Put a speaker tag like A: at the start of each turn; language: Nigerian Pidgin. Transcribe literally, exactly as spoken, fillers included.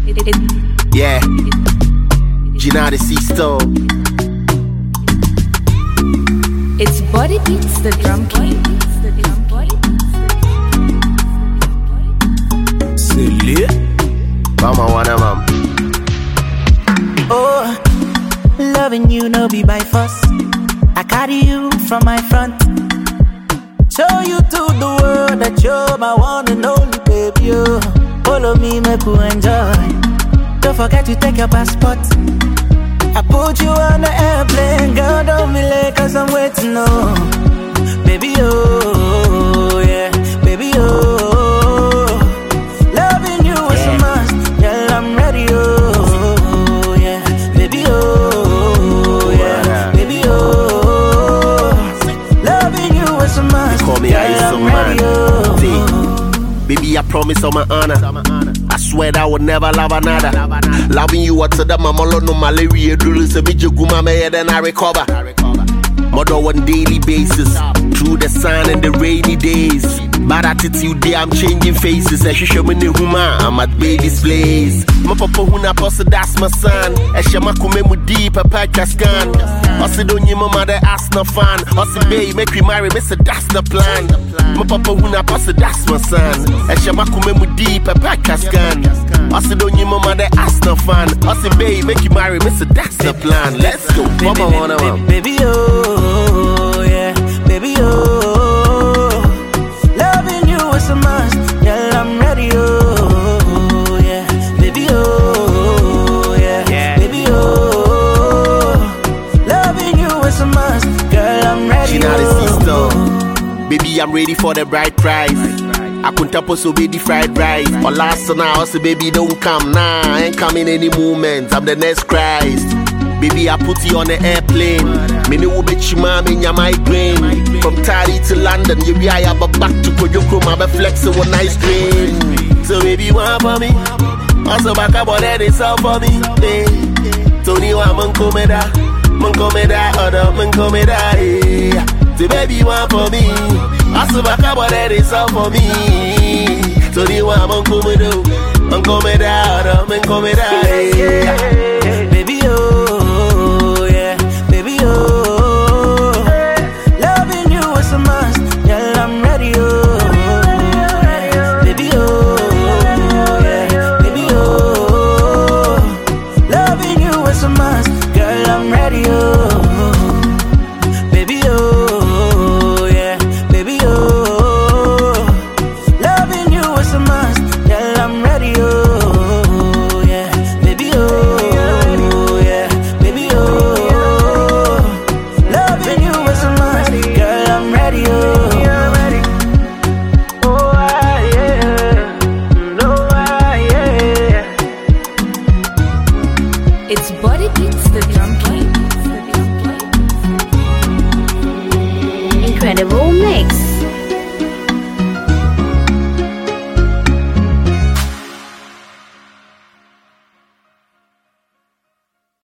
A: Yeah, Gina the C-Store.
B: It's Body Beats, the drum king.
A: Silly. Mama wanna mom.
C: Oh, loving you no be by force. I carry you from my front. Show you to the world that you're my one and only baby. Oh, follow me, make you enjoy. Don't forget to take your passport. I put you on the airplane, girl, don't be late, cause I'm waiting, oh. Baby, oh, yeah, baby, oh. Loving you is a must, girl, I'm ready, oh, yeah. Baby, oh, yeah, baby, oh. Loving you is a must,
A: call me
C: girl, I'm ready, oh.
A: Baby, I promise on my honor. I swear that I would never love another. Loving you up to the mama no malaria drill. So me juguma me then I recover. Mother on daily basis. Through the sun and the rainy days. Bad attitude day, I'm changing faces. I show me the huma, I'm at baby's place. My papa huna posse, that's my son. I share my kume mu deep, a pack a scan. I say don't you mama the ass no fan. I say baby make we marry, me say that's the plan. My papa huna posse, that's my son. I share my kume mu deep, a pack a scan. I say don't you mama the ass no fan. I say baby make you marry, me say that's the plan. Let's go, mama wanna mama.
C: Baby oh, yeah, baby oh. Loving you is a must, girl, I'm ready, oh, yeah. Baby, oh, yeah, yeah. Baby, oh. Loving you is a must, girl, I'm ready,
A: Gina
C: oh.
A: the C-Store. Baby, I'm ready for the bright prize. I couldn't tap so baby fried rice. Or last now, I say baby don't come now. Nah, I ain't coming any moment, I'm the next Christ. Baby, I put you on the airplane. Me know bitch mama in your migraine. From Tari to London, you be I have a back to Kojoko, my be flexing one nice train. So baby, you want for me? Also back up on that, it's all for me. Hey. Tony wa man come da, man come da, other man come da. Hey. So baby, you want for me? Also back up on that, it's all for me. Tony wa man come da, man come da, other man come da. Hey.
C: Baby, oh.
B: It's Body Beats, the drum king.
D: Incredible mix.